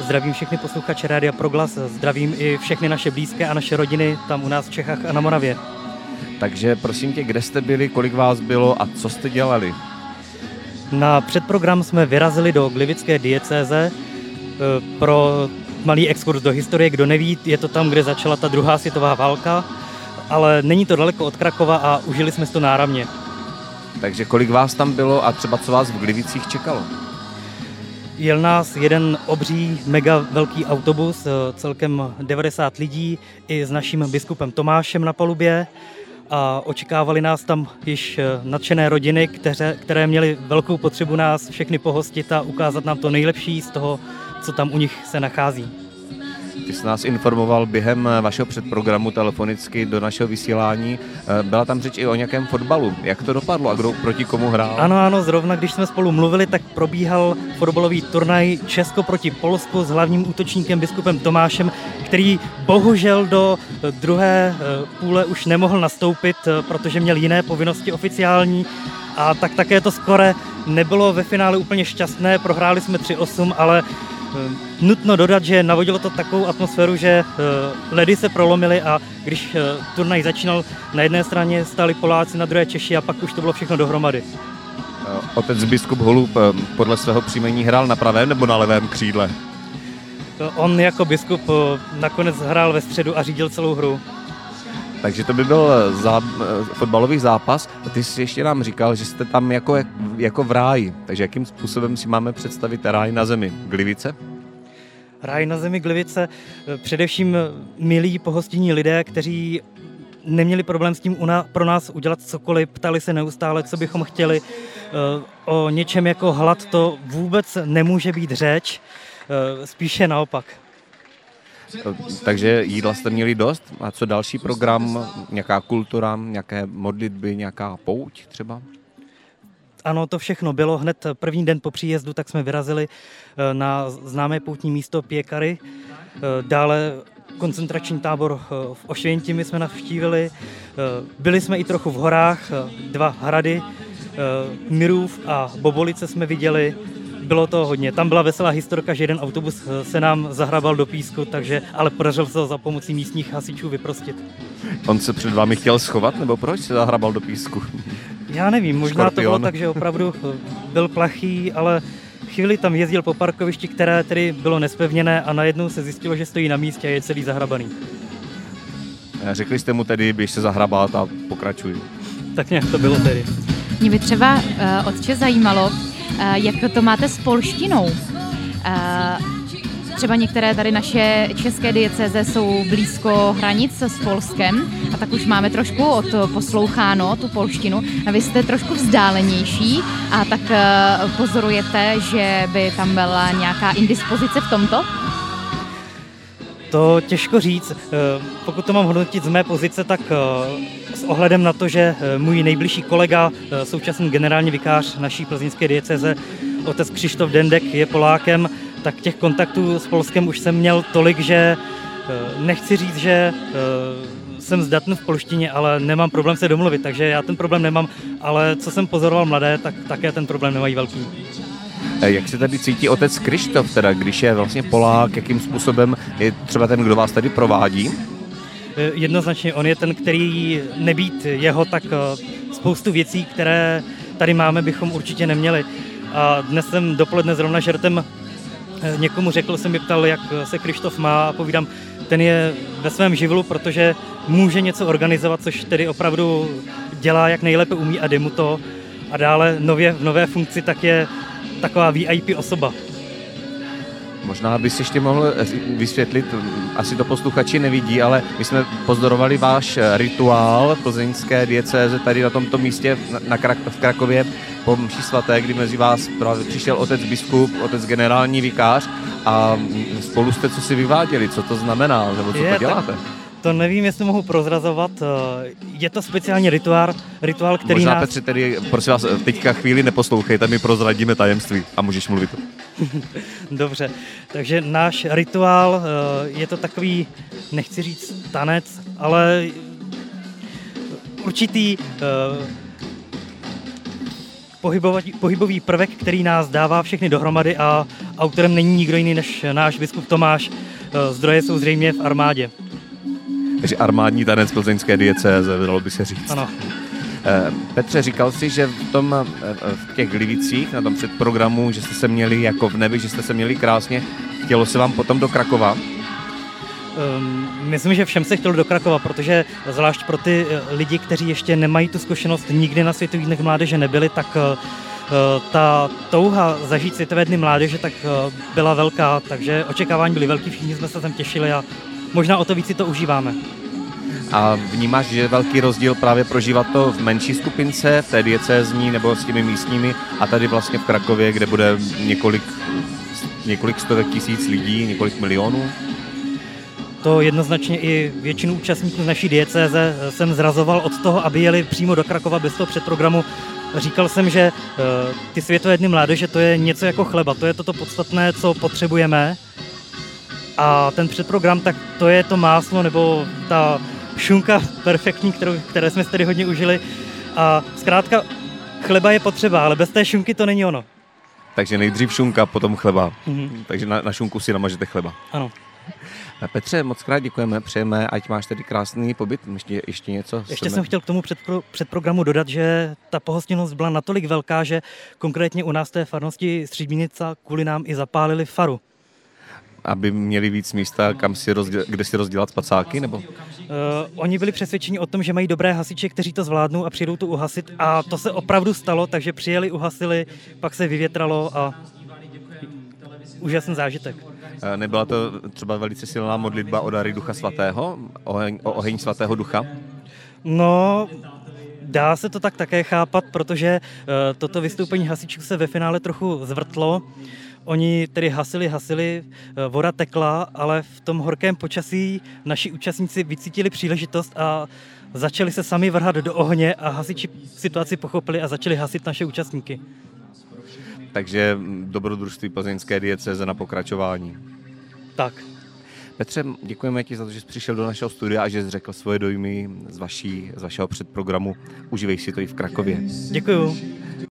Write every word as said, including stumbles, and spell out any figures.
Zdravím všechny posluchače Rádia Proglas, zdravím i všechny naše blízké a naše rodiny tam u nás v Čechách a na Moravě. Takže prosím tě, kde jste byli, kolik vás bylo a co jste dělali? Na předprogram jsme vyrazili do Gliwické diecéze pro malý exkurs do historie. Kdo neví, je to tam, kde začala ta druhá světová válka, ale není to daleko od Krakova a užili jsme si to náramně. Takže kolik vás tam bylo a třeba co vás v Gliwicích čekalo? Jel nás jeden obří, mega velký autobus, celkem devadesát lidí, i s naším biskupem Tomášem na palubě a očekávali nás tam již nadšené rodiny, které, které měly velkou potřebu nás všechny pohostit a ukázat nám to nejlepší z toho, co tam u nich se nachází. Ty jsi nás informoval během vašeho předprogramu telefonicky do našeho vysílání. Byla tam řeč i o nějakém fotbalu. Jak to dopadlo a kdo proti komu hrál? Ano, ano, zrovna když jsme spolu mluvili, tak probíhal fotbalový turnaj Česko proti Polsku s hlavním útočníkem biskupem Tomášem, který bohužel do druhé půle už nemohl nastoupit, protože měl jiné povinnosti oficiální. A tak také to skore nebylo ve finále úplně šťastné, prohráli jsme tři osm, ale nutno dodat, že navodilo to takovou atmosféru, že ledy se prolomily a když turnaj začínal, na jedné straně stáli Poláci, na druhé Češi a pak už to bylo všechno dohromady. Otec biskup Holub podle svého příjmení hrál na pravém nebo na levém křídle? On jako biskup nakonec hrál ve středu a řídil celou hru. Takže to by byl zá, fotbalový zápas. Ty jsi ještě nám říkal, že jste tam jako, jako v ráji. Takže jakým způsobem si máme představit ráj na zemi? Gliwice? Ráj na zemi Gliwice, především milí pohostinní lidé, kteří neměli problém s tím pro nás udělat cokoliv, ptali se neustále, co bychom chtěli. O něčem jako hlad to vůbec nemůže být řeč, spíše naopak. Takže jídla jste měli dost? A co další program? Nějaká kultura, nějaké modlitby, nějaká pouť třeba? Ano, to všechno bylo. Hned první den po příjezdu tak jsme vyrazili na známé poutní místo Pěkary. Dále koncentrační tábor v Ošvěntimi jsme navštívili. Byli jsme i trochu v horách, dva hrady, Mirův a Bobolice jsme viděli. Bylo to hodně. Tam byla veselá historka, že jeden autobus se nám zahrabal do písku, takže, ale podařilo se ho za pomocí místních hasičů vyprostit. On se před vámi chtěl schovat, nebo proč se zahrabal do písku? Já nevím, možná Škorpion. To bylo tak, že opravdu byl plachý, ale chvíli tam jezdil po parkovišti, které tedy bylo nespevněné a najednou se zjistilo, že stojí na místě a je celý zahrabaný. Řekli jste mu tedy, běž se zahrabat a pokračuj. Tak nějak to bylo tedy. Mě by třeba uh, otče zajímalo, uh, jak to máte s polštinou. Uh, třeba některé tady naše české diecéze jsou blízko hranic s Polskem a tak už máme trošku odposloucháno tu polštinu. A vy jste trošku vzdálenější a tak uh, pozorujete, že by tam byla nějaká indispozice v tomto? To těžko říct. Pokud to mám hodnotit z mé pozice, tak s ohledem na to, že můj nejbližší kolega, současný generální vikář naší plzeňské diecéze, otec Křištof Dendek, je Polákem, tak těch kontaktů s Polskem už jsem měl tolik, že nechci říct, že jsem zdatný v polštině, ale nemám problém se domluvit, takže já ten problém nemám, ale co jsem pozoroval mladé, tak také ten problém nemají velký. Jak se tady cítí otec Křištof, teda, když je vlastně Polák, jakým způsobem je třeba ten, kdo vás tady provádí? Jednoznačně on je ten, který nebýt jeho, tak spoustu věcí, které tady máme, bychom určitě neměli. A dnes jsem dopoledne zrovna žertem někomu řekl, jsem mi ptal, jak se Křištof má a povídám, ten je ve svém živlu, protože může něco organizovat, což tedy opravdu dělá, jak nejlépe umí a jde mu to. A dále nově, v nové funkci tak je taková V I P osoba. Možná bys ještě mohl vysvětlit, asi to posluchači nevidí, ale my jsme pozorovali váš rituál plzeňské diecéze tady na tomto místě na Krak- v Krakově po mši svaté, kdy mezi vás právě přišel otec biskup, otec generální vikář a spolu jste co si vyváděli, co to znamená, nebo co je, to děláte? Tak... To nevím, jestli mohu prozrazovat. Je to speciální rituál, rituál, který Možná, nás... Petře, tedy, prosím vás, teďka chvíli neposlouchejte, my prozradíme tajemství a můžeš mluvit. Dobře, takže náš rituál je to takový, nechci říct tanec, ale určitý pohybový, pohybový prvek, který nás dává všechny dohromady a autorem není nikdo jiný než náš biskup Tomáš. Zdroje jsou zřejmě v armádě. Takže armádní tanec plzeňské diecéze, dalo by se říct. Ano. Petře, říkal jsi, že v, tom, v těch Glivicích, na tom předprogramu, že jste se měli jako v nebi, že jste se měli krásně. Chtělo se vám potom do Krakova? Um, myslím, že všem se chtělo do Krakova, protože zvlášť pro ty lidi, kteří ještě nemají tu zkušenost, nikdy na Světových dnech mládeže nebyli, tak uh, ta touha zažít Světové dny mládeže tak uh, byla velká, takže očekávání byly velký, všichni jsme se tam těšili a možná o to víc si to užíváme. A vnímáš, že je velký rozdíl právě prožívat to v menší skupince, v té diecézní nebo s těmi místními a tady vlastně v Krakově, kde bude několik, několik stovek tisíc lidí, několik milionů? To jednoznačně i většinu účastníků z naší diecéze jsem zrazoval od toho, aby jeli přímo do Krakova bez toho předprogramu. Říkal jsem, že ty Světové dny mládeže to je něco jako chleba, to je toto podstatné, co potřebujeme. A ten předprogram, tak to je to máslo nebo ta šunka perfektní, kterou, které jsme si tady hodně užili. A zkrátka chleba je potřeba, ale bez té šunky to není ono. Takže nejdřív šunka, potom chleba. Mm-hmm. Takže na, na šunku si namažete chleba. Ano. Petře, moc krát děkujeme, přejeme, ať máš tady krásný pobyt. Ještě, ještě něco? Ještě chceme... jsem chtěl k tomu předpro, předprogramu dodat, že ta pohostinnost byla natolik velká, že konkrétně u nás té farnosti Stříbnica kvůli nám i zapálili faru. Aby měli víc místa, kam si rozděl, kde si rozdělat spacáky, nebo? Uh, oni byli přesvědčeni o tom, že mají dobré hasiče, kteří to zvládnou a přijdou tu uhasit a to se opravdu stalo, takže přijeli, uhasili, pak se vyvětralo a úžasný zážitek. Uh, nebyla to třeba velice silná modlitba o dary Ducha Svatého, oheň, o oheň Svatého Ducha? No, dá se to tak také chápat, protože uh, toto vystoupení hasičů se ve finále trochu zvrtlo. Oni tedy hasili, hasili, voda tekla, ale v tom horkém počasí naši účastníci vycítili příležitost a začali se sami vrhat do ohně a hasiči situaci pochopili a začali hasit naše účastníky. Takže dobrodružství plzeňské diecéze na pokračování. Tak. Petře, děkujeme ti za to, že jsi přišel do našeho studia a že jsi řekl svoje dojmy z, vaší, z vašeho předprogramu. Užívej si to i v Krakově. Děkuju.